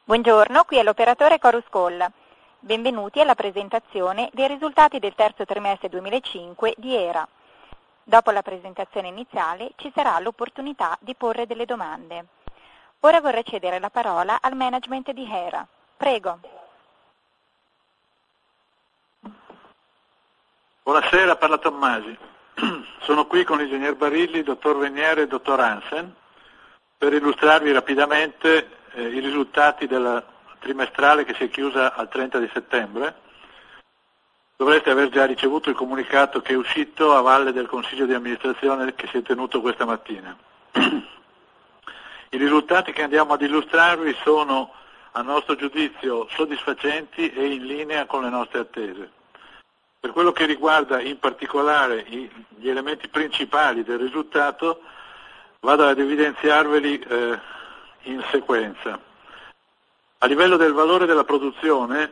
Buongiorno, qui è l'operatore Chorus Call. Benvenuti alla presentazione dei risultati del terzo trimestre 2005 di ERA. Dopo la presentazione iniziale ci sarà l'opportunità di porre delle domande. Ora vorrei cedere la parola al management di ERA. Prego. Buonasera, parla Tommasi. Sono qui con l'ingegner Barilli, dottor Veniere e dottor Hansen per illustrarvi rapidamente i risultati della trimestrale che si è chiusa al 30 di settembre. Dovreste aver già ricevuto il comunicato che è uscito a valle del Consiglio di amministrazione che si è tenuto questa mattina. I risultati che andiamo ad illustrarvi sono, a nostro giudizio, soddisfacenti e in linea con le nostre attese. Per quello che riguarda in particolare gli elementi principali del risultato, vado ad evidenziarveli in sequenza. A livello del valore della produzione,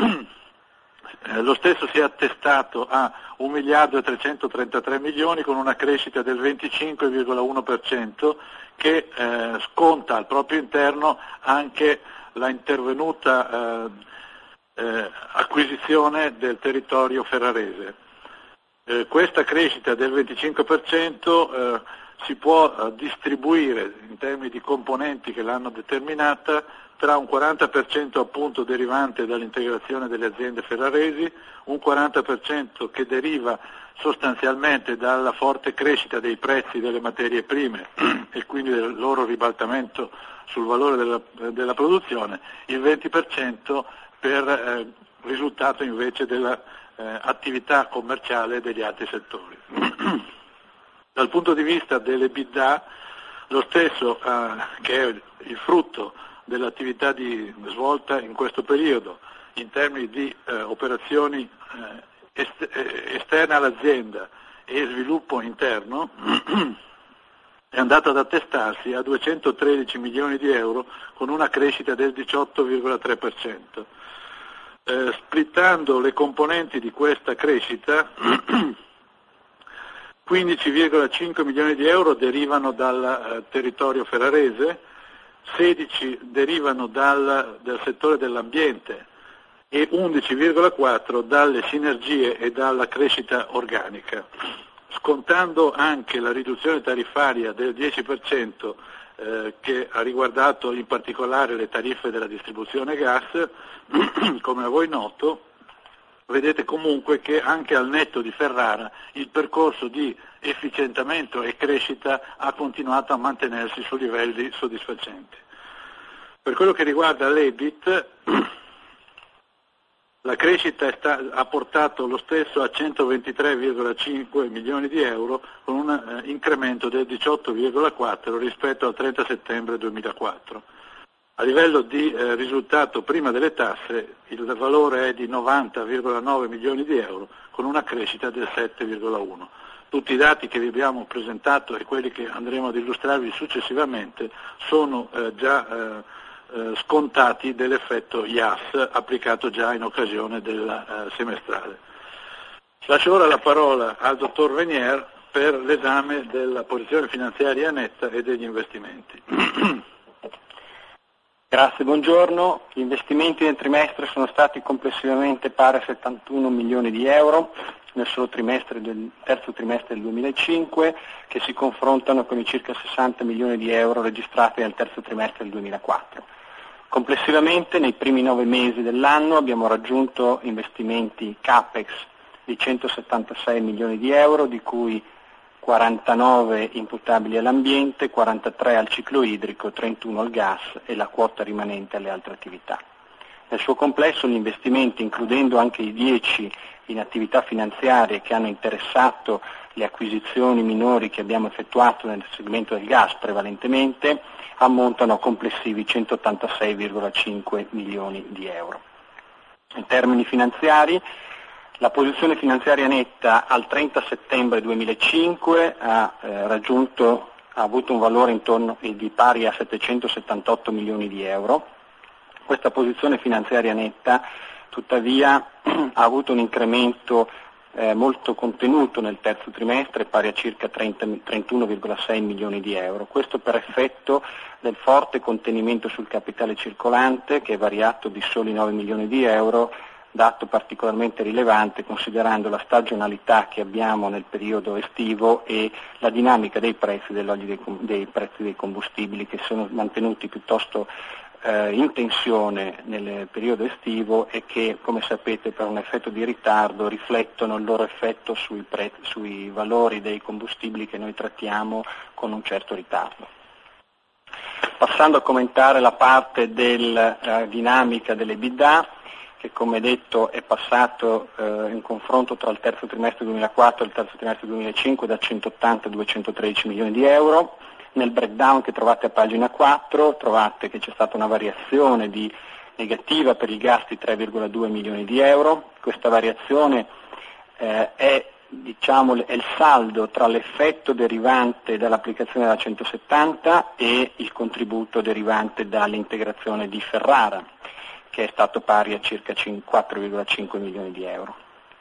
lo stesso si è attestato a 1 miliardo e 333 milioni con una crescita del 25,1% che sconta al proprio interno anche la intervenuta acquisizione del territorio ferrarese. Questa crescita del 25% si può distribuire in termini di componenti che l'hanno determinata tra un 40% appunto derivante dall'integrazione delle aziende ferraresi, un 40% che deriva sostanzialmente dalla forte crescita dei prezzi delle materie prime e quindi del loro ribaltamento sul valore della produzione, il 20% per risultato invece dell'attività commerciale degli altri settori. Dal punto di vista dell'EBITDA, lo stesso che è il frutto dell'attività svolta in questo periodo in termini di operazioni esterne all'azienda e sviluppo interno, è andato ad attestarsi a 213 milioni di euro con una crescita del 18,3%. Splittando le componenti di questa crescita, 15,5 milioni di euro derivano dal territorio ferrarese, 16 derivano dal settore dell'ambiente e 11,4 dalle sinergie e dalla crescita organica. Scontando anche la riduzione tariffaria del 10% che ha riguardato in particolare le tariffe della distribuzione gas, come a voi noto, vedete comunque che anche al netto di Ferrara il percorso di efficientamento e crescita ha continuato a mantenersi su livelli soddisfacenti. Per quello che riguarda l'EBIT, la crescita ha portato lo stesso a 123,5 milioni di euro con un incremento del 18,4 rispetto al 30 settembre 2004. A livello di risultato prima delle tasse il valore è di 90,9 milioni di euro con una crescita del 7,1. Tutti i dati che vi abbiamo presentato e quelli che andremo ad illustrarvi successivamente sono già scontati dell'effetto IAS applicato già in occasione della semestrale. Lascio ora la parola al dottor Venier per l'esame della posizione finanziaria netta e degli investimenti. Grazie, buongiorno. Gli investimenti nel trimestre sono stati complessivamente pari a 71 milioni di euro nel solo terzo trimestre del 2005, che si confrontano con i circa 60 milioni di euro registrati nel terzo trimestre del 2004. Complessivamente nei primi 9 mesi dell'anno abbiamo raggiunto investimenti CAPEX di 176 milioni di euro, di cui 49 imputabili all'ambiente, 43 al ciclo idrico, 31 al gas e la quota rimanente alle altre attività. Nel suo complesso gli investimenti, includendo anche i 10 in attività finanziarie che hanno interessato le acquisizioni minori che abbiamo effettuato nel segmento del gas prevalentemente, ammontano a complessivi 186,5 milioni di euro. In termini finanziari, la posizione finanziaria netta al 30 settembre 2005 ha avuto un valore di pari a 778 milioni di euro. Questa posizione finanziaria netta tuttavia ha avuto un incremento molto contenuto nel terzo trimestre, pari a circa 31,6 milioni di euro. Questo per effetto del forte contenimento sul capitale circolante, che è variato di soli 9 milioni di euro, dato particolarmente rilevante considerando la stagionalità che abbiamo nel periodo estivo e la dinamica dei prezzi dei prezzi dei combustibili, che sono mantenuti piuttosto in tensione nel periodo estivo e che, come sapete, per un effetto di ritardo riflettono il loro effetto sui valori dei combustibili che noi trattiamo con un certo ritardo. Passando a commentare la parte della dinamica dell'EBITDA, che come detto è passato in confronto tra il terzo trimestre 2004 e il terzo trimestre 2005 da 180 a 213 milioni di euro. Nel breakdown che trovate a pagina 4 trovate che c'è stata una variazione negativa per il gas di 3,2 milioni di euro. Questa variazione è il saldo tra l'effetto derivante dall'applicazione della 170 e il contributo derivante dall'integrazione di Ferrara, che è stato pari a circa 4,5 milioni di euro.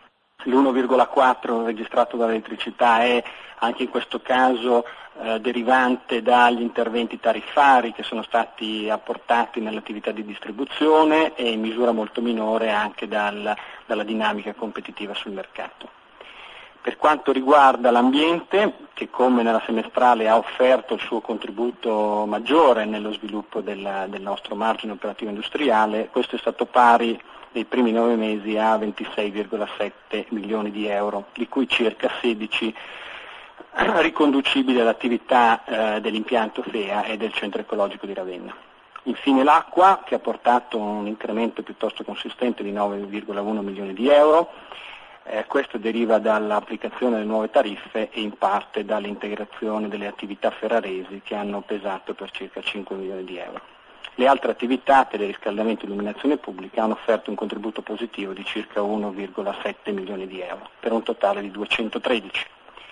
L'1,4 registrato dall'elettricità è anche in questo caso derivante dagli interventi tariffari che sono stati apportati nell'attività di distribuzione e in misura molto minore anche dalla dinamica competitiva sul mercato. Per quanto riguarda l'ambiente, che come nella semestrale ha offerto il suo contributo maggiore nello sviluppo del nostro margine operativo industriale, questo è stato pari nei primi 9 mesi a 26,7 milioni di euro, di cui circa 16 riconducibili all'attività dell'impianto FEA e del centro ecologico di Ravenna. Infine l'acqua, che ha portato un incremento piuttosto consistente di 9,1 milioni di euro. Questo deriva dall'applicazione delle nuove tariffe e in parte dall'integrazione delle attività ferraresi che hanno pesato per circa 5 milioni di euro. Le altre attività, teleriscaldamento e illuminazione pubblica, hanno offerto un contributo positivo di circa 1,7 milioni di euro, per un totale di 213.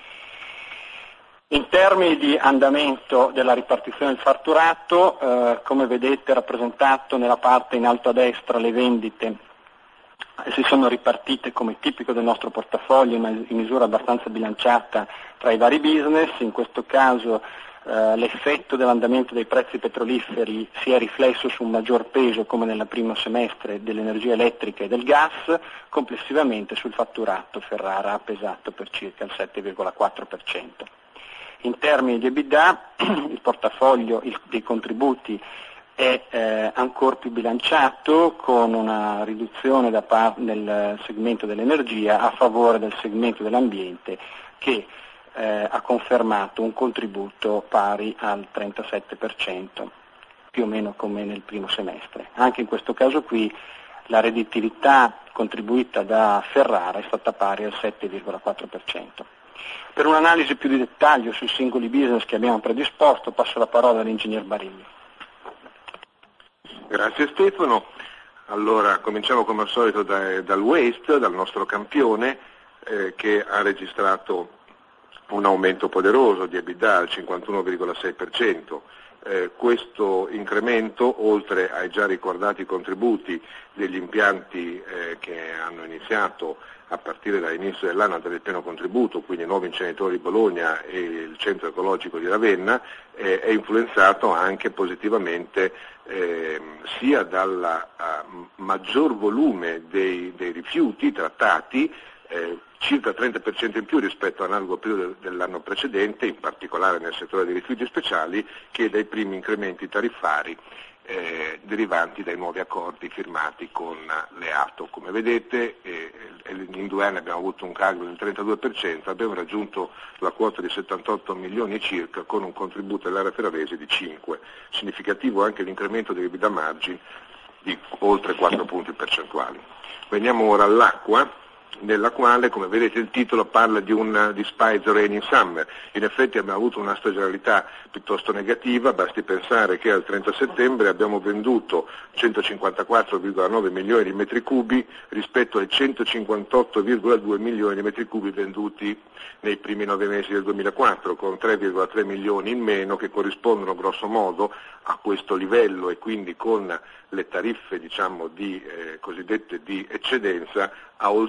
In termini di andamento della ripartizione del fatturato, come vedete rappresentato nella parte in alto a destra, le vendite si sono ripartite come tipico del nostro portafoglio in misura abbastanza bilanciata tra i vari business. In questo caso l'effetto dell'andamento dei prezzi petroliferi si è riflesso su un maggior peso, come nel primo semestre, dell'energia elettrica e del gas. Complessivamente sul fatturato Ferrara ha pesato per circa il 7,4%. In termini di EBITDA, il portafoglio dei contributi è ancora più bilanciato, con una riduzione nel segmento dell'energia a favore del segmento dell'ambiente, che ha confermato un contributo pari al 37%, più o meno come nel primo semestre. Anche in questo caso qui la redditività contribuita da Ferrara è stata pari al 7,4%. Per un'analisi più di dettaglio sui singoli business che abbiamo predisposto, passo la parola all'ingegner Barilli. Grazie Stefano. Allora cominciamo come al solito dal waste, dal nostro campione che ha registrato un aumento poderoso di EBITDA al 51,6%. Questo incremento, oltre ai già ricordati contributi degli impianti che hanno iniziato a partire dall'inizio dell'anno a dare il pieno contributo, quindi i nuovi inceneritori di Bologna e il centro ecologico di Ravenna, è influenzato anche positivamente sia dal maggior volume dei rifiuti trattati, circa 30% in più rispetto all'analogo periodo dell'anno precedente, in particolare nel settore dei rifiuti speciali, che dai primi incrementi tariffari derivanti dai nuovi accordi firmati con le ATO. Come vedete in 2 anni abbiamo avuto un calo del 32%, abbiamo raggiunto la quota di 78 milioni circa, con un contributo dell'area ferrarese di 5, significativo anche l'incremento dei EBITDA margin di oltre 4 punti percentuali. Veniamo ora all'acqua, nella quale, come vedete, il titolo parla di Despite the Rainy Summer. In effetti abbiamo avuto una stagionalità piuttosto negativa, basti pensare che al 30 settembre abbiamo venduto 154,9 milioni di metri cubi rispetto ai 158,2 milioni di metri cubi venduti nei primi 9 mesi del 2004, con 3,3 milioni in meno, che corrispondono grosso modo a questo livello, e quindi con le tariffe cosiddette di eccedenza a oltre 2 milioni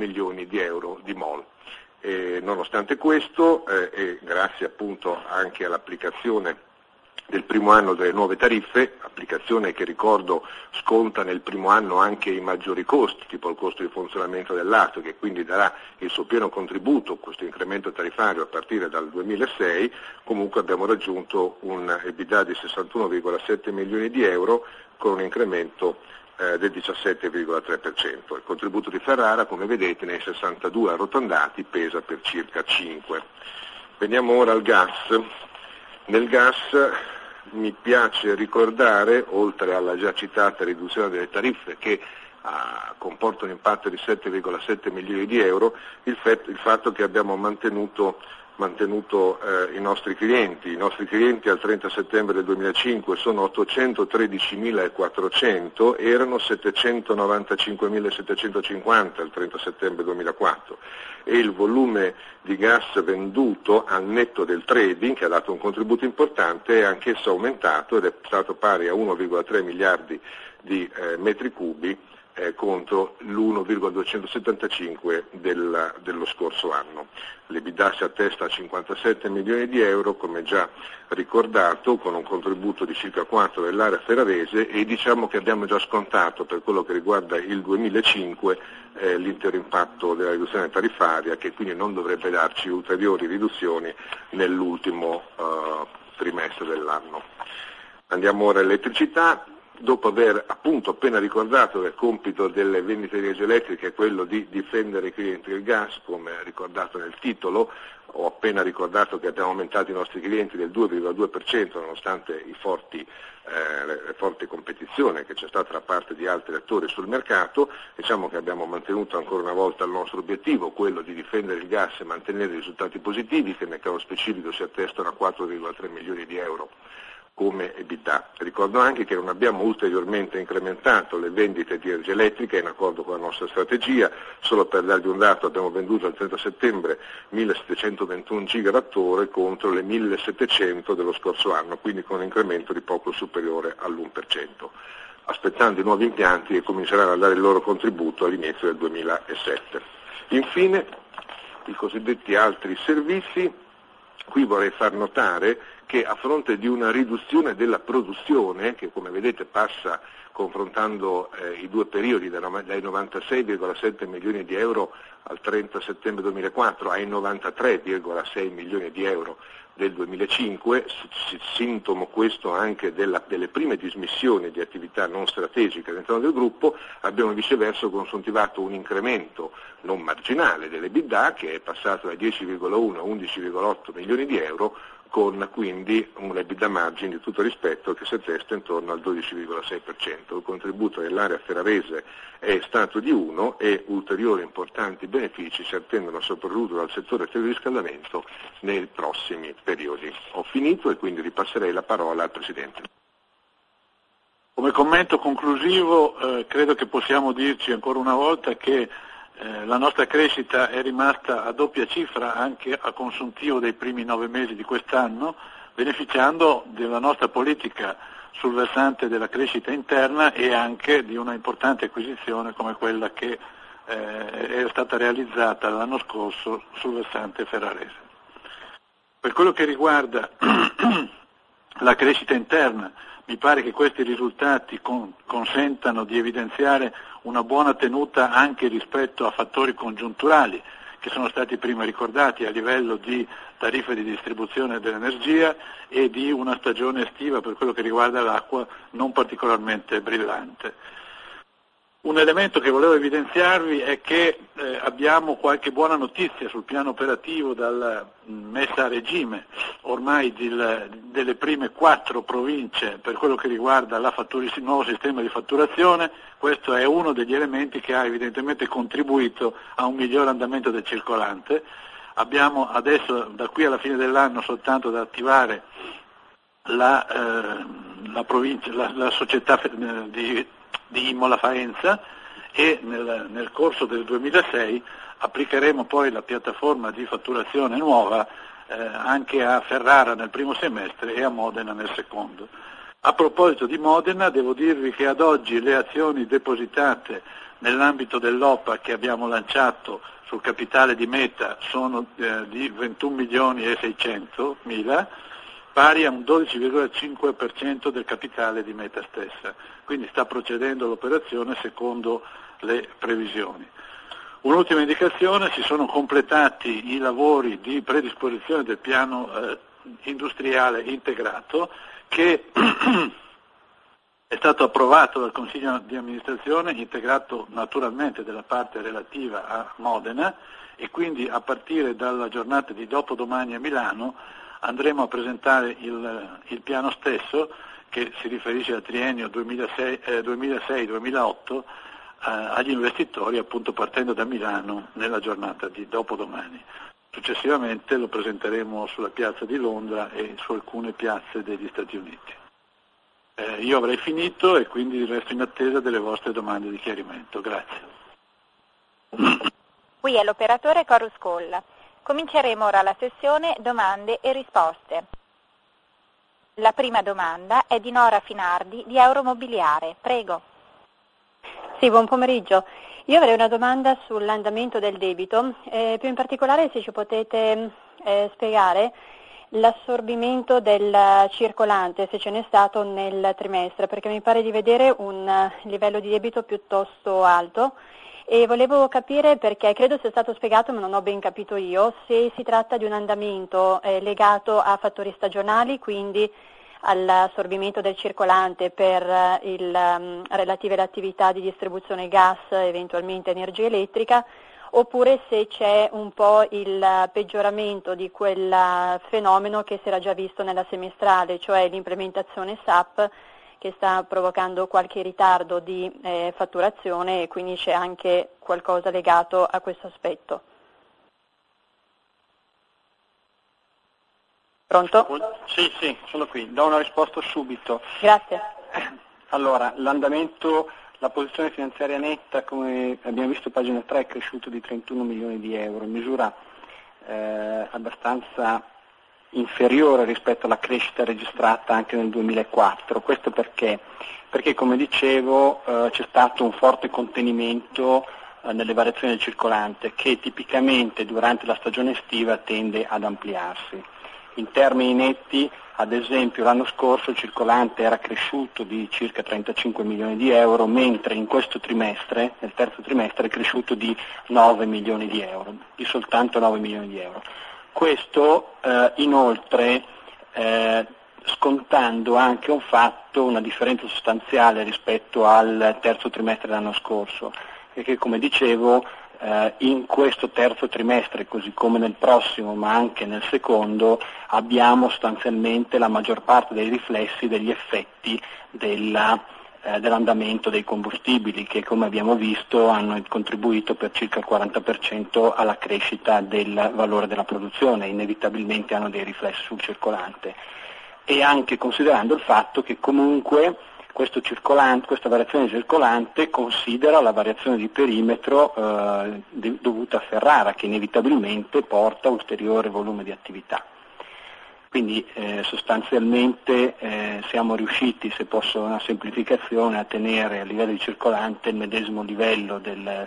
milioni di euro di MOL. Nonostante questo, e grazie appunto anche all'applicazione del primo anno delle nuove tariffe, applicazione che ricordo sconta nel primo anno anche i maggiori costi, tipo il costo di funzionamento dell'ATO, che quindi darà il suo pieno contributo, questo incremento tariffario a partire dal 2006, comunque abbiamo raggiunto un EBITDA di 61,7 milioni di euro con un incremento del 17,3%. Il contributo di Ferrara, come vedete, nei 62 arrotondati pesa per circa 5. Veniamo ora al gas. Nel gas mi piace ricordare, oltre alla già citata riduzione delle tariffe che comporta un impatto di 7,7 milioni di euro, il fatto che abbiamo mantenuto i nostri clienti. I nostri clienti al 30 settembre del 2005 sono 813.400, erano 795.750 al 30 settembre 2004 e il volume di gas venduto al netto del trading, che ha dato un contributo importante, è anch'esso aumentato ed è stato pari a 1,3 miliardi di metri cubi contro l'1,275 dello scorso anno. L'EBITDA si attesta a 57 milioni di euro, come già ricordato, con un contributo di circa 4 dell'area ferrarese, e diciamo che abbiamo già scontato per quello che riguarda il 2005 l'intero impatto della riduzione tariffaria, che quindi non dovrebbe darci ulteriori riduzioni nell'ultimo trimestre dell'anno. Andiamo ora all'elettricità. Dopo aver appunto appena ricordato che il compito delle vendite di energia elettrica è quello di difendere i clienti del gas, come ricordato nel titolo, ho appena ricordato che abbiamo aumentato i nostri clienti del 2,2% nonostante la forte competizione che c'è stata da parte di altri attori sul mercato. Diciamo che abbiamo mantenuto ancora una volta il nostro obiettivo, quello di difendere il gas e mantenere i risultati positivi, che nel caso specifico si attestano a 4,3 milioni di euro come EBITDA. Ricordo anche che non abbiamo ulteriormente incrementato le vendite di energia elettrica in accordo con la nostra strategia. Solo per darvi un dato, abbiamo venduto al 30 settembre 1721 gigawattora contro le 1700 dello scorso anno, quindi con un incremento di poco superiore all'1%, aspettando i nuovi impianti che cominceranno a dare il loro contributo all'inizio del 2007. Infine, i cosiddetti altri servizi. Qui vorrei far notare che a fronte di una riduzione della produzione, che come vedete passa confrontando i due periodi dai 96,7 milioni di euro al 30 settembre 2004 ai 93,6 milioni di euro del 2005, sintomo questo anche delle prime dismissioni di attività non strategiche all'interno del gruppo, abbiamo viceversa consuntivato un incremento non marginale dell'EBITDA, che è passato da 10,1 a 11,8 milioni di euro, con quindi un EBITDA margin di tutto rispetto che si attesta intorno al 12,6%. Il contributo dell'area ferrarese è stato di 1 e ulteriori importanti benefici si attendono soprattutto dal settore del riscaldamento nei prossimi periodi. Ho finito e quindi ripasserei la parola al Presidente. Come commento conclusivo credo che possiamo dirci ancora una volta che la nostra crescita è rimasta a doppia cifra anche a consuntivo dei primi 9 mesi di quest'anno, beneficiando della nostra politica sul versante della crescita interna e anche di una importante acquisizione come quella che è stata realizzata l'anno scorso sul versante ferrarese. Per quello che riguarda la crescita interna, mi pare che questi risultati consentano di evidenziare una buona tenuta anche rispetto a fattori congiunturali che sono stati prima ricordati a livello di tariffe di distribuzione dell'energia e di una stagione estiva per quello che riguarda l'acqua non particolarmente brillante. Un elemento che volevo evidenziarvi è che abbiamo qualche buona notizia sul piano operativo dalla messa a regime ormai delle prime 4 province per quello che riguarda il nuovo sistema di fatturazione. Questo è uno degli elementi che ha evidentemente contribuito a un miglior andamento del circolante. Abbiamo adesso da qui alla fine dell'anno soltanto da attivare la società di Imola Faenza e nel corso del 2006 applicheremo poi la piattaforma di fatturazione nuova anche a Ferrara nel primo semestre e a Modena nel secondo. A proposito di Modena, devo dirvi che ad oggi le azioni depositate nell'ambito dell'OPA che abbiamo lanciato sul capitale di Meta sono di 21 milioni e 600 mila, pari a un 12,5% del capitale di Meta stessa. Quindi sta procedendo l'operazione secondo le previsioni. Un'ultima indicazione: si sono completati i lavori di predisposizione del piano industriale integrato che è stato approvato dal Consiglio di amministrazione, integrato naturalmente della parte relativa a Modena, e quindi a partire dalla giornata di dopodomani a Milano andremo a presentare il piano stesso, che si riferisce al triennio 2006-2008, agli investitori, appunto partendo da Milano nella giornata di dopodomani. Successivamente lo presenteremo sulla piazza di Londra e su alcune piazze degli Stati Uniti. Io avrei finito e quindi resto in attesa delle vostre domande di chiarimento. Grazie. Qui è l'operatore Chorus Call. Cominceremo ora la sessione domande e risposte. La prima domanda è di Nora Finardi di Euromobiliare. Prego. Sì, buon pomeriggio. Io avrei una domanda sull'andamento del debito, più in particolare se ci potete spiegare l'assorbimento del circolante, se ce n'è stato nel trimestre, perché mi pare di vedere un livello di debito piuttosto alto e volevo capire, perché credo sia stato spiegato ma non ho ben capito io, se si tratta di un andamento legato a fattori stagionali, quindi all'assorbimento del circolante per relative all'attività di distribuzione gas, eventualmente energia elettrica, oppure se c'è un po' il peggioramento di quel fenomeno che si era già visto nella semestrale, cioè l'implementazione SAP che sta provocando qualche ritardo di fatturazione, e quindi c'è anche qualcosa legato a questo aspetto. Pronto? Sì, sono qui, do una risposta subito. Grazie. Allora, l'andamento, la posizione finanziaria netta, come abbiamo visto pagina 3, è cresciuto di 31 milioni di euro, in misura abbastanza inferiore rispetto alla crescita registrata anche nel 2004. Questo perché come dicevo c'è stato un forte contenimento nelle variazioni del circolante, che tipicamente durante la stagione estiva tende ad ampliarsi. In termini netti, ad esempio, l'anno scorso il circolante era cresciuto di circa 35 milioni di euro, mentre in questo trimestre, nel terzo trimestre, è cresciuto di 9 milioni di euro, di soltanto 9 milioni di euro. Questo inoltre scontando anche un fatto, una differenza sostanziale rispetto al terzo trimestre dell'anno scorso, perché come dicevo in questo terzo trimestre, così come nel prossimo ma anche nel secondo, abbiamo sostanzialmente la maggior parte dei riflessi degli effetti dell'andamento dei combustibili, che come abbiamo visto hanno contribuito per circa il 40% alla crescita del valore della produzione, inevitabilmente hanno dei riflessi sul circolante, e anche considerando il fatto che comunque questa variazione circolante considera la variazione di perimetro dovuta a Ferrara, che inevitabilmente porta ulteriore volume di attività. Quindi sostanzialmente siamo riusciti, se posso una semplificazione, a tenere a livello di circolante il medesimo livello del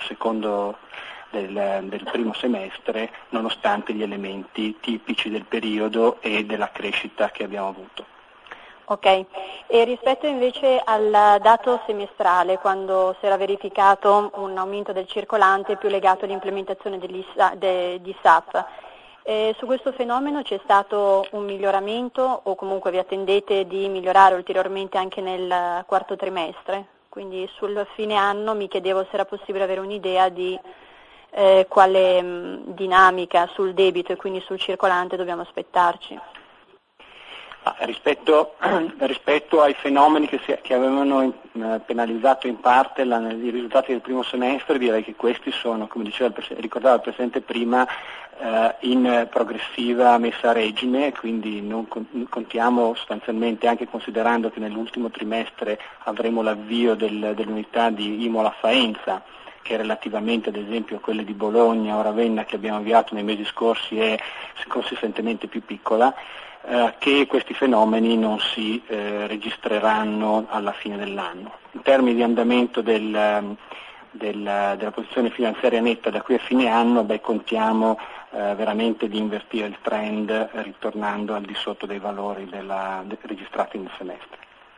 primo semestre, nonostante gli elementi tipici del periodo e della crescita che abbiamo avuto. Ok, e rispetto invece al dato semestrale, quando si era verificato un aumento del circolante più legato all'implementazione di SAP, su questo fenomeno c'è stato un miglioramento, o comunque vi attendete di migliorare ulteriormente anche nel quarto trimestre? Quindi sul fine anno mi chiedevo se era possibile avere un'idea di quale dinamica sul debito e quindi sul circolante dobbiamo aspettarci. Rispetto ai fenomeni che avevano penalizzato in parte i risultati del primo semestre, direi che questi sono, come ricordava il Presidente prima, in progressiva messa a regime, quindi non contiamo sostanzialmente, anche considerando che nell'ultimo trimestre avremo l'avvio dell'unità di Imola-Faenza, che relativamente ad esempio a quelle di Bologna o Ravenna che abbiamo avviato nei mesi scorsi è consistentemente più piccola, che questi fenomeni non si registreranno alla fine dell'anno. In termini di andamento del della posizione finanziaria netta da qui a fine anno, contiamo veramente di invertire il trend ritornando al di sotto dei valori registrati nel semestre.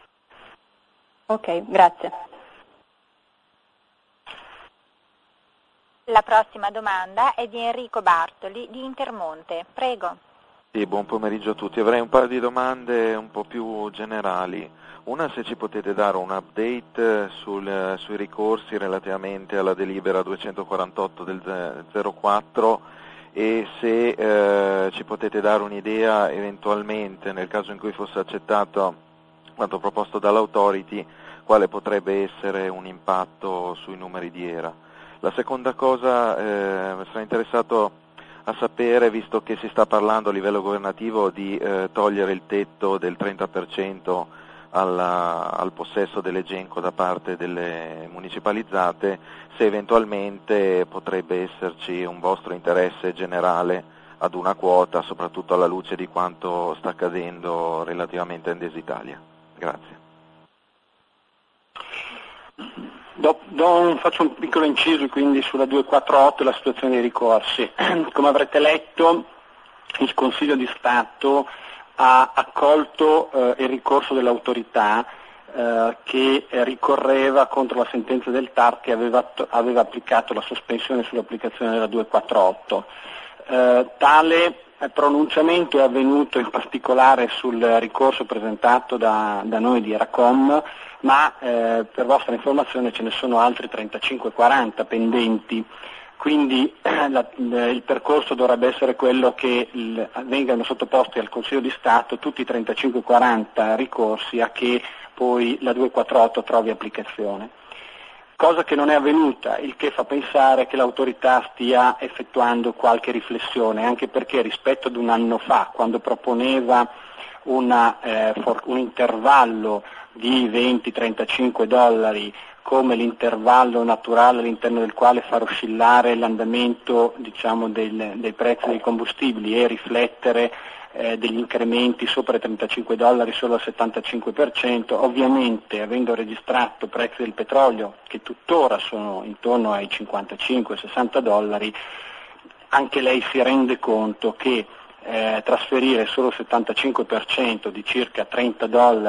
Ok, grazie. La prossima domanda è di Enrico Bartoli di Intermonte. Prego. Sì, buon pomeriggio a tutti. Avrei un paio di domande un po' più generali. Una, se ci potete dare un update sui ricorsi relativamente alla delibera 248 del 04 e se ci potete dare un'idea eventualmente, nel caso in cui fosse accettato quanto proposto dall'Authority, quale potrebbe essere un impatto sui numeri di ERA. La seconda cosa, sarei interessato a sapere, visto che si sta parlando a livello governativo di togliere il tetto del 30% al possesso dell'Egenco da parte delle municipalizzate, se eventualmente potrebbe esserci un vostro interesse generale ad una quota, soprattutto alla luce di quanto sta accadendo relativamente a Endesa Italia. Grazie. Faccio un piccolo inciso quindi sulla 248 e la situazione dei ricorsi. Come avrete letto, il Consiglio di Stato ha accolto il ricorso dell'autorità che ricorreva contro la sentenza del TAR che aveva applicato la sospensione sull'applicazione della 248. Tale pronunciamento è avvenuto in particolare sul ricorso presentato da noi di Eracom, ma per vostra informazione ce ne sono altri 35-40 pendenti, quindi il percorso dovrebbe essere quello che vengano sottoposti al Consiglio di Stato tutti i 35-40 ricorsi a che poi la 248 trovi applicazione. Cosa che non è avvenuta, il che fa pensare che l'autorità stia effettuando qualche riflessione, anche perché rispetto ad un anno fa, quando proponeva un intervallo di $20-35 come l'intervallo naturale all'interno del quale far oscillare l'andamento dei prezzi dei combustibili e riflettere degli incrementi sopra i $35 solo al 75%, ovviamente avendo registrato prezzi del petrolio che tuttora sono intorno ai $55-60, anche lei si rende conto che trasferire solo il 75% di circa $30,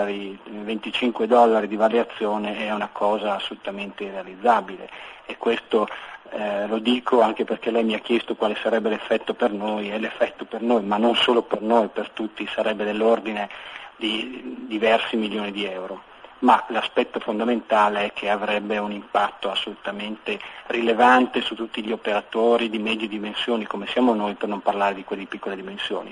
$25 di variazione è una cosa assolutamente irrealizzabile, e questo lo dico anche perché lei mi ha chiesto quale sarebbe l'effetto per noi, e l'effetto per noi, ma non solo per noi, per tutti, sarebbe dell'ordine di diversi milioni di euro. Ma l'aspetto fondamentale è che avrebbe un impatto assolutamente rilevante su tutti gli operatori di medie dimensioni come siamo noi, per non parlare di quelli di piccole dimensioni.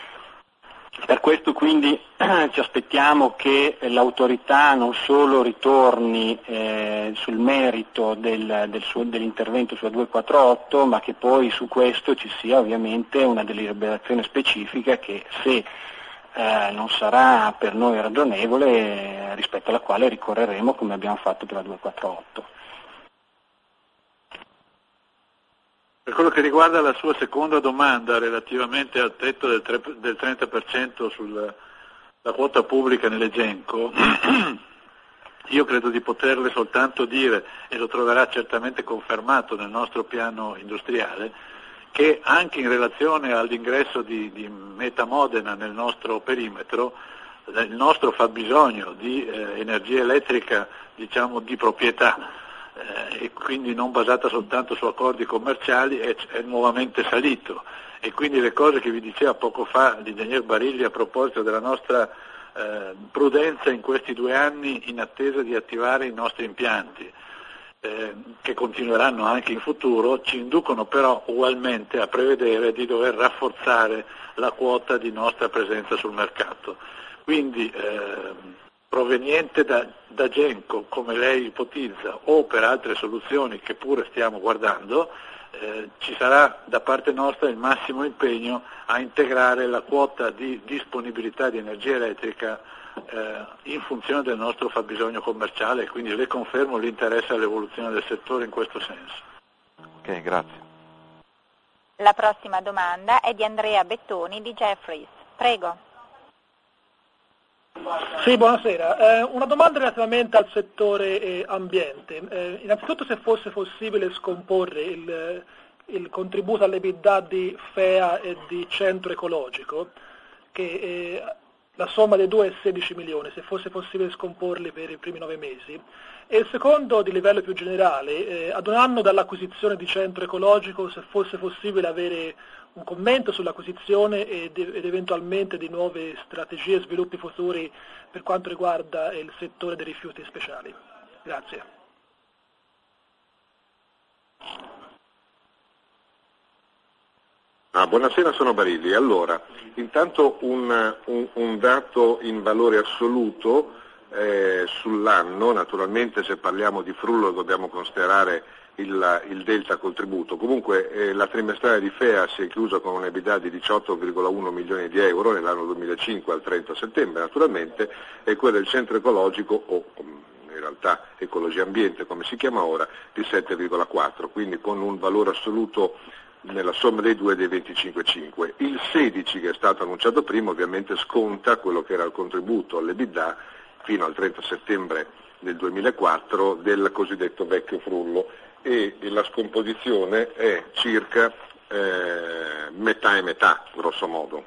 Per questo quindi ci aspettiamo che l'autorità non solo ritorni sul merito dell'intervento sulla 248, ma che poi su questo ci sia ovviamente una deliberazione specifica che, se non sarà per noi ragionevole, rispetto alla quale ricorreremo come abbiamo fatto per la 248. Per quello che riguarda la sua seconda domanda relativamente al tetto del 30% sulla quota pubblica nell'Egenco, io credo di poterle soltanto dire, e lo troverà certamente confermato nel nostro piano industriale, che anche in relazione all'ingresso di Meta Modena nel nostro perimetro, il nostro fabbisogno di energia elettrica di proprietà, e quindi non basata soltanto su accordi commerciali, è nuovamente salito, e quindi le cose che vi diceva poco fa l'ingegner Barilli a proposito della nostra prudenza in questi 2 anni in attesa di attivare i nostri impianti, che continueranno anche in futuro, ci inducono però ugualmente a prevedere di dover rafforzare la quota di nostra presenza sul mercato. Quindi proveniente da Genco, come lei ipotizza, o per altre soluzioni che pure stiamo guardando, ci sarà da parte nostra il massimo impegno a integrare la quota di disponibilità di energia elettrica in funzione del nostro fabbisogno commerciale, e quindi le confermo l'interesse all'evoluzione del settore in questo senso. Ok, grazie. La prossima domanda è di Andrea Bettoni di Jefferies. Prego. Sì, buonasera. Una domanda relativamente al settore ambiente. Innanzitutto, se fosse possibile scomporre il contributo all'EBITDA di FEA e di Centro Ecologico, che la somma dei due è 16 milioni, se fosse possibile scomporli per i primi 9 mesi. E il secondo, di livello più generale, ad un anno dall'acquisizione di Centro Ecologico, se fosse possibile avere un commento sull'acquisizione ed eventualmente di nuove strategie e sviluppi futuri per quanto riguarda il settore dei rifiuti speciali. Grazie. Buonasera, sono Barilli. Allora, intanto un dato in valore assoluto sull'anno, naturalmente se parliamo di Frullo dobbiamo considerare il delta contributo. Comunque la trimestrale di FEA si è chiusa con un EBITDA di 18,1 milioni di euro nell'anno 2005 al 30 settembre naturalmente, e quella del centro ecologico, o in realtà Ecologia Ambiente come si chiama ora, di 7,4, quindi con un valore assoluto nella somma dei due dei 25,5. Il 16 che è stato annunciato prima ovviamente sconta quello che era il contributo all'EBITDA fino al 30 settembre del 2004 del cosiddetto vecchio Frullo, e la scomposizione è circa metà e metà, grosso modo.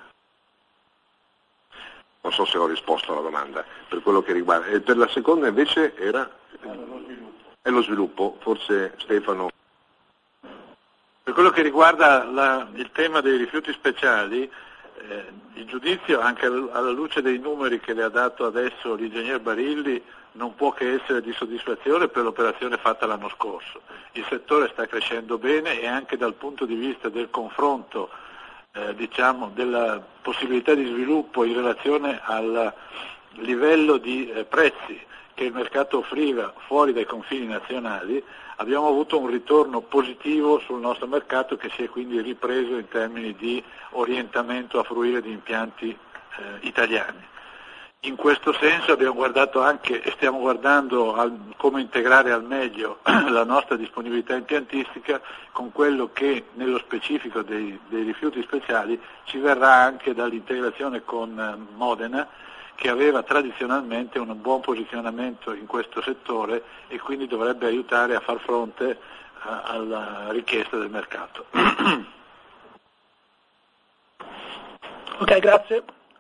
Non so se ho risposto alla domanda per quello che riguarda. E per la seconda invece era lo sviluppo, forse Stefano. Per quello che riguarda il tema dei rifiuti speciali, il giudizio, anche alla luce dei numeri che le ha dato adesso l'ingegner Barilli, non può che essere di soddisfazione per l'operazione fatta l'anno scorso. Il settore sta crescendo bene e anche dal punto di vista del confronto, della possibilità di sviluppo in relazione al livello di prezzi che il mercato offriva fuori dai confini nazionali, abbiamo avuto un ritorno positivo sul nostro mercato che si è quindi ripreso in termini di orientamento a fruire di impianti italiani. In questo senso abbiamo guardato anche e stiamo guardando come integrare al meglio la nostra disponibilità impiantistica con quello che nello specifico dei rifiuti speciali ci verrà anche dall'integrazione con Modena, che aveva tradizionalmente un buon posizionamento in questo settore e quindi dovrebbe aiutare a far fronte alla richiesta del mercato. Ok, grazie.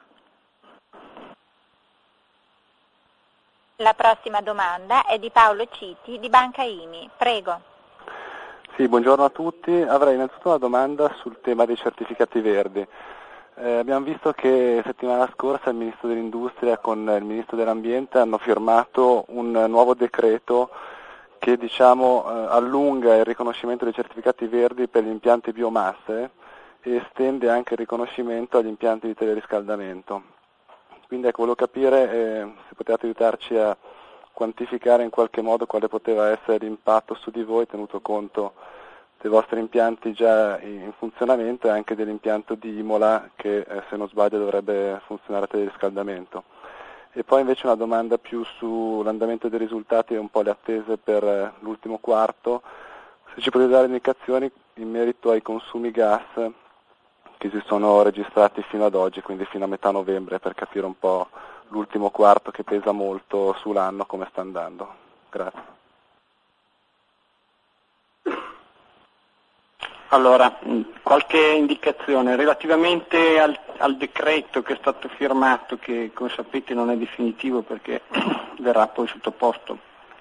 La prossima domanda è di Paolo Citi di Banca IMI. Prego. Sì, buongiorno a tutti. Avrei innanzitutto una domanda sul tema dei certificati verdi. Abbiamo visto che settimana scorsa il Ministro dell'Industria con il Ministro dell'Ambiente hanno firmato un nuovo decreto che allunga il riconoscimento dei certificati verdi per gli impianti biomasse e estende anche il riconoscimento agli impianti di teleriscaldamento. Quindi volevo capire se potete aiutarci a quantificare in qualche modo quale poteva essere l'impatto su di voi, tenuto conto dei vostri impianti già in funzionamento e anche dell'impianto di Imola che se non sbaglio dovrebbe funzionare a teleriscaldamento. E poi invece una domanda più sull'andamento dei risultati e un po' le attese per l'ultimo quarto, se ci potete dare indicazioni in merito ai consumi gas che si sono registrati fino ad oggi, quindi fino a metà novembre, per capire un po' l'ultimo quarto che pesa molto sull'anno come sta andando. Grazie. Allora, qualche indicazione relativamente al decreto che è stato firmato, che come sapete non è definitivo perché verrà poi sottoposto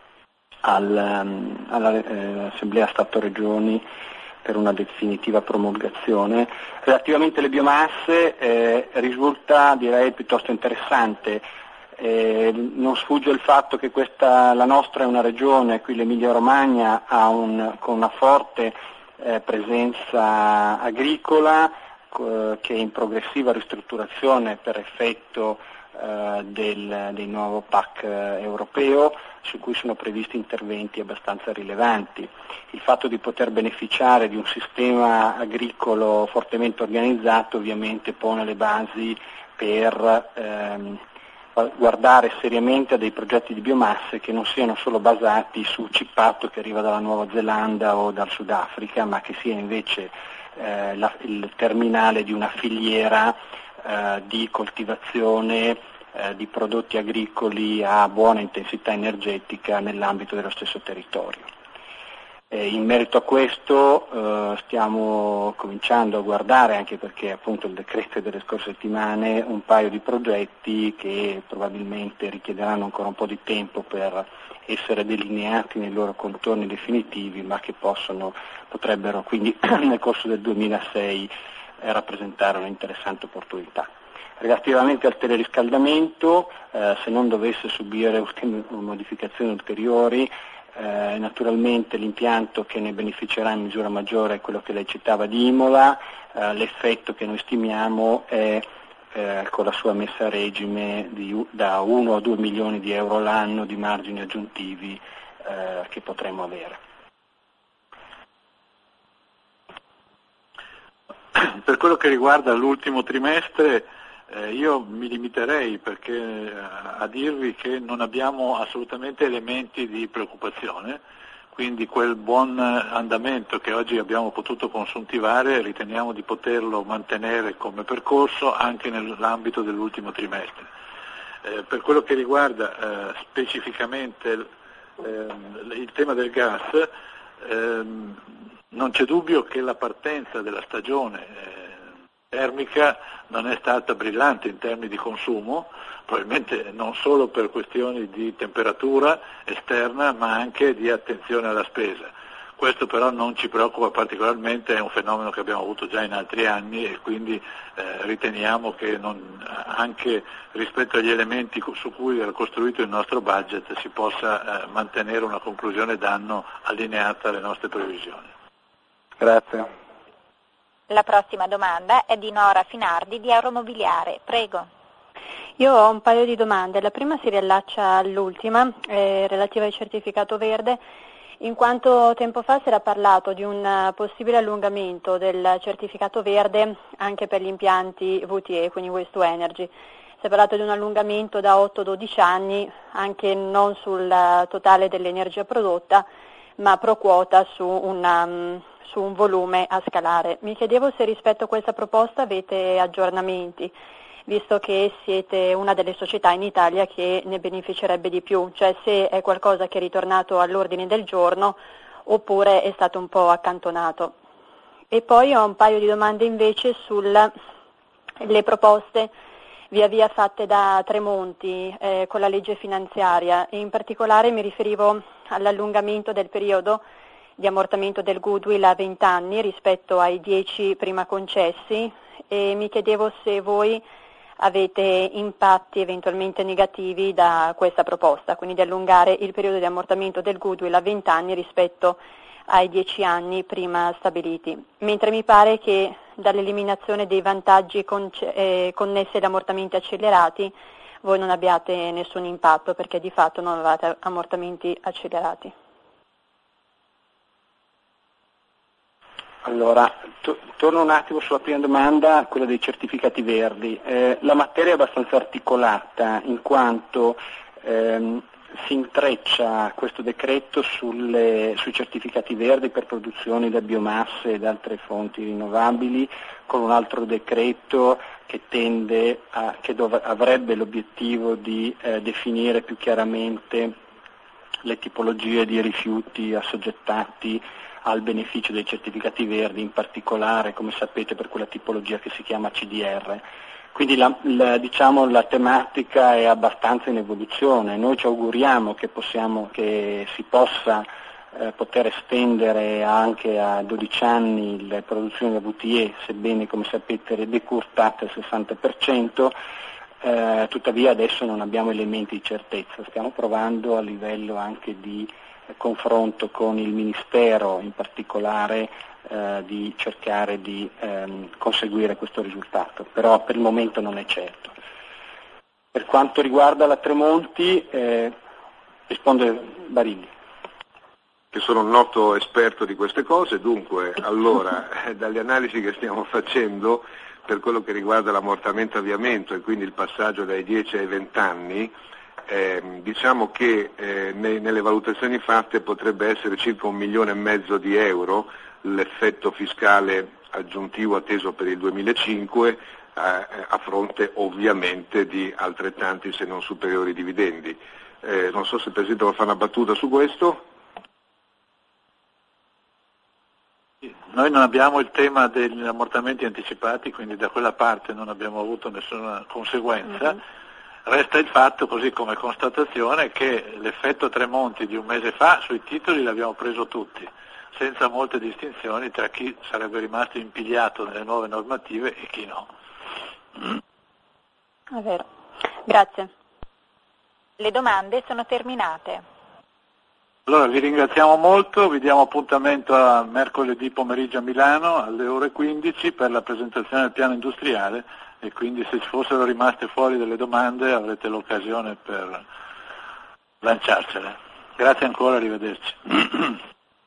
all'Assemblea Stato-Regioni per una definitiva promulgazione. Relativamente alle biomasse risulta, direi, piuttosto interessante. Non sfugge il fatto che la nostra è una regione, qui l'Emilia Romagna, con una forte presenza agricola che è in progressiva ristrutturazione per effetto del nuovo PAC europeo, su cui sono previsti interventi abbastanza rilevanti. Il fatto di poter beneficiare di un sistema agricolo fortemente organizzato ovviamente pone le basi per guardare seriamente a dei progetti di biomasse che non siano solo basati su cippato che arriva dalla Nuova Zelanda o dal Sudafrica, ma che sia invece il terminale di una filiera di coltivazione di prodotti agricoli a buona intensità energetica nell'ambito dello stesso territorio. In merito a questo stiamo cominciando a guardare, anche perché appunto il decreto delle scorse settimane, un paio di progetti che probabilmente richiederanno ancora un po' di tempo per essere delineati nei loro contorni definitivi, ma che potrebbero quindi nel corso del 2006 rappresentare un'interessante opportunità. Relativamente al teleriscaldamento, se non dovesse subire modificazioni ulteriori, naturalmente l'impianto che ne beneficerà in misura maggiore è quello che lei citava di Imola. L'effetto che noi stimiamo è con la sua messa a regime da 1 a 2 milioni di euro l'anno di margini aggiuntivi che potremo avere. Per quello che riguarda l'ultimo trimestre, io mi limiterei a dirvi che non abbiamo assolutamente elementi di preoccupazione, quindi quel buon andamento che oggi abbiamo potuto consuntivare riteniamo di poterlo mantenere come percorso anche nell'ambito dell'ultimo trimestre. Per quello che riguarda specificamente il tema del gas, non c'è dubbio che la partenza della stagione termica non è stata brillante in termini di consumo, probabilmente non solo per questioni di temperatura esterna ma anche di attenzione alla spesa. Questo però non ci preoccupa particolarmente, è un fenomeno che abbiamo avuto già in altri anni e quindi riteniamo che anche rispetto agli elementi su cui era costruito il nostro budget si possa mantenere una conclusione d'anno allineata alle nostre previsioni. Grazie. La prossima domanda è di Nora Finardi di Euromobiliare. Prego. Io ho un paio di domande. La prima si riallaccia all'ultima, relativa al certificato verde, in quanto tempo fa si era parlato di un possibile allungamento del certificato verde anche per gli impianti VTE, quindi Waste to Energy. Si è parlato di un allungamento da 8-12 anni, anche non sul totale dell'energia prodotta, ma pro quota su un volume a scalare. Mi chiedevo se rispetto a questa proposta avete aggiornamenti, visto che siete una delle società in Italia che ne beneficerebbe di più, cioè se è qualcosa che è ritornato all'ordine del giorno oppure è stato un po' accantonato. E poi ho un paio di domande invece sulle proposte via via fatte da Tremonti con la legge finanziaria, e in particolare mi riferivo all'allungamento del periodo di ammortamento del goodwill a 20 anni rispetto ai 10 prima concessi, e mi chiedevo se voi avete impatti eventualmente negativi da questa proposta, quindi di allungare il periodo di ammortamento del goodwill a 20 anni rispetto ai 10 anni prima stabiliti, mentre mi pare che dall'eliminazione dei vantaggi connessi ad ammortamenti accelerati voi non abbiate nessun impatto, perché di fatto non avevate ammortamenti accelerati. Allora, torno un attimo sulla prima domanda, quella dei certificati verdi. La materia è abbastanza articolata, in quanto si intreccia questo decreto sui certificati verdi per produzioni da biomasse ed altre fonti rinnovabili, con un altro decreto che avrebbe l'obiettivo di definire più chiaramente le tipologie di rifiuti assoggettati al beneficio dei certificati verdi, in particolare, come sapete, per quella tipologia che si chiama CDR. Quindi la tematica è abbastanza in evoluzione. Noi ci auguriamo che si possa poter estendere anche a 12 anni le produzioni da VTE, sebbene, come sapete, decurtate al 60%, tuttavia adesso non abbiamo elementi di certezza. Stiamo provando a livello anche di confronto con il Ministero, in particolare, di cercare di conseguire questo risultato, però per il momento non è certo. Per quanto riguarda la Tremonti, risponde Barilli. Che sono un noto esperto di queste cose, dunque, allora, dalle analisi che stiamo facendo, per quello che riguarda l'ammortamento avviamento e quindi il passaggio dai 10 ai 20 anni, diciamo che nelle valutazioni fatte potrebbe essere circa 1,5 milioni di euro l'effetto fiscale aggiuntivo atteso per il 2005, a fronte ovviamente di altrettanti se non superiori dividendi. Non so se il Presidente vuole fare una battuta su questo. Noi non abbiamo il tema degli ammortamenti anticipati, quindi da quella parte non abbiamo avuto nessuna conseguenza. Resta il fatto, così come constatazione, che l'effetto Tremonti di un mese fa sui titoli l'abbiamo preso tutti, senza molte distinzioni tra chi sarebbe rimasto impigliato nelle nuove normative e chi no. È vero. Grazie. Le domande sono terminate. Allora vi ringraziamo molto, vi diamo appuntamento a mercoledì pomeriggio a Milano alle ore 15 per la presentazione del piano industriale e quindi se ci fossero rimaste fuori delle domande avrete l'occasione per lanciarcele. Grazie ancora, arrivederci.